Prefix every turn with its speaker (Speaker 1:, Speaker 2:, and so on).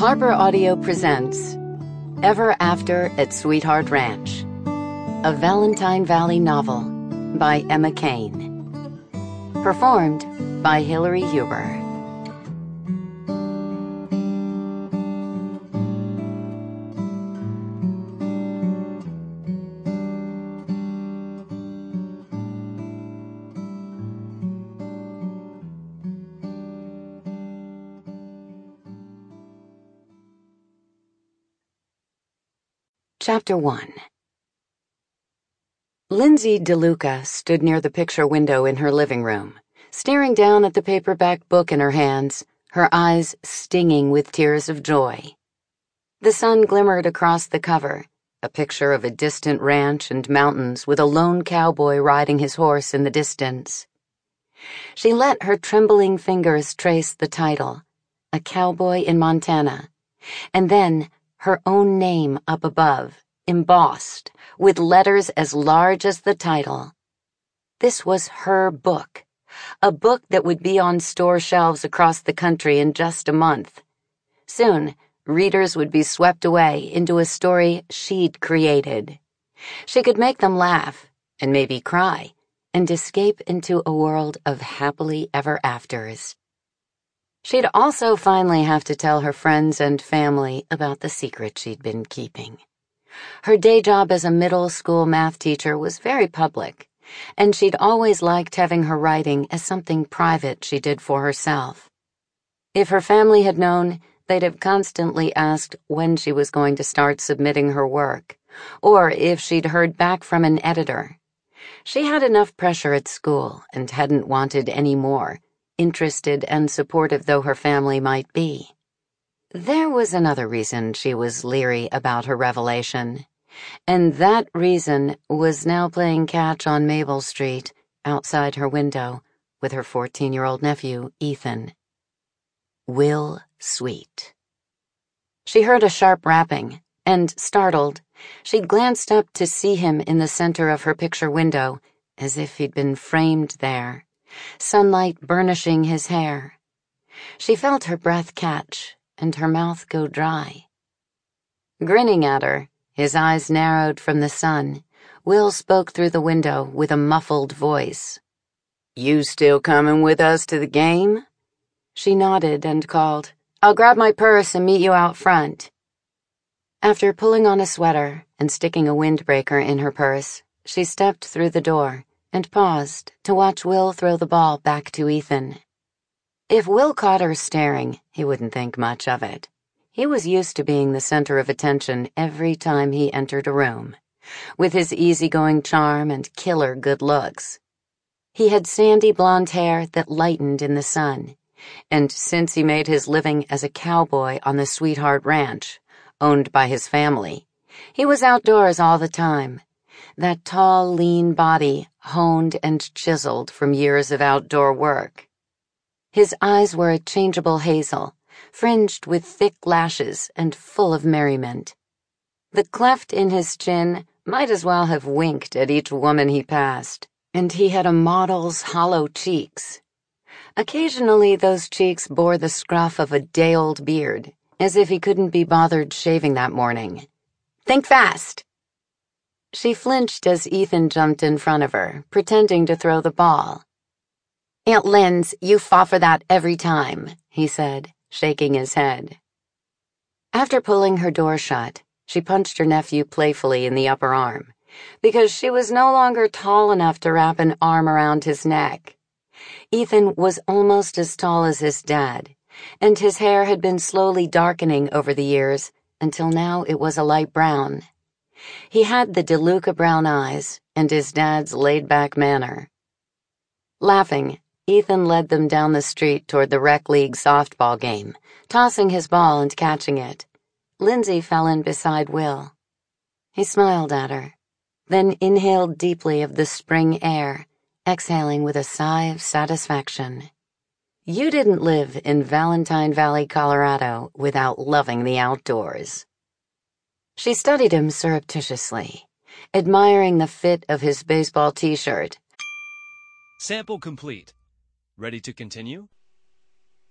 Speaker 1: Harper Audio presents Ever After at Sweetheart Ranch, a Valentine Valley novel by Emma Kane. Performed by Hillary Huber. Chapter 1. Lindsay DeLuca stood near the picture window in her living room, staring down at the paperback book in her hands, her eyes stinging with tears of joy. The sun glimmered across the cover, a picture of a distant ranch and mountains with a lone cowboy riding his horse in the distance. She let her trembling fingers trace the title, A Cowboy in Montana, and then her own name up above, embossed, with letters as large as the title. This was her book, a book that would be on store shelves across the country in just a month. Soon, readers would be swept away into a story she'd created. She could make them laugh, and maybe cry, and escape into a world of happily ever afters. She'd also finally have to tell her friends and family about the secret she'd been keeping. Her day job as a middle school math teacher was very public, and she'd always liked having her writing as something private she did for herself. If her family had known, they'd have constantly asked when she was going to start submitting her work, or if she'd heard back from an editor. She had enough pressure at school and hadn't wanted any more, interested and supportive though her family might be. There was another reason she was leery about her revelation, and that reason was now playing catch on Maple Street, outside her window, with her 14-year-old nephew, Ethan. Will Sweet. She heard a sharp rapping, and, startled, she glanced up to see him in the center of her picture window, as if he'd been framed there, sunlight burnishing his hair. She felt her breath catch and her mouth go dry. Grinning at her, his eyes narrowed from the sun, Will spoke through the window with a muffled voice. "You still coming with us to the game?" She nodded and called, "I'll grab my purse and meet you out front." After pulling on a sweater and sticking a windbreaker in her purse, she stepped through the door and paused to watch Will throw the ball back to Ethan. If Will caught her staring, he wouldn't think much of it. He was used to being the center of attention every time he entered a room, with his easygoing charm and killer good looks. He had sandy blonde hair that lightened in the sun, and since he made his living as a cowboy on the Sweetheart Ranch, owned by his family, he was outdoors all the time. That tall, lean body honed and chiseled from years of outdoor work. His eyes were a changeable hazel, fringed with thick lashes and full of merriment. The cleft in his chin might as well have winked at each woman he passed, and he had a model's hollow cheeks. Occasionally those cheeks bore the scruff of a day-old beard, as if he couldn't be bothered shaving that morning. "Think fast!" She flinched as Ethan jumped in front of her, pretending to throw the ball. "Aunt Linz, you fall for that every time," he said, shaking his head. After pulling her door shut, she punched her nephew playfully in the upper arm, because she was no longer tall enough to wrap an arm around his neck. Ethan was almost as tall as his dad, and his hair had been slowly darkening over the years until now it was a light brown. He had the DeLuca brown eyes and his dad's laid-back manner. Laughing, Ethan led them down the street toward the rec league softball game, tossing his ball and catching it. Lindsay fell in beside Will. He smiled at her, then inhaled deeply of the spring air, exhaling with a sigh of satisfaction. You didn't live in Valentine Valley, Colorado, without loving the outdoors. She studied him surreptitiously, admiring the fit of his baseball t-shirt.
Speaker 2: Sample complete. Ready to continue?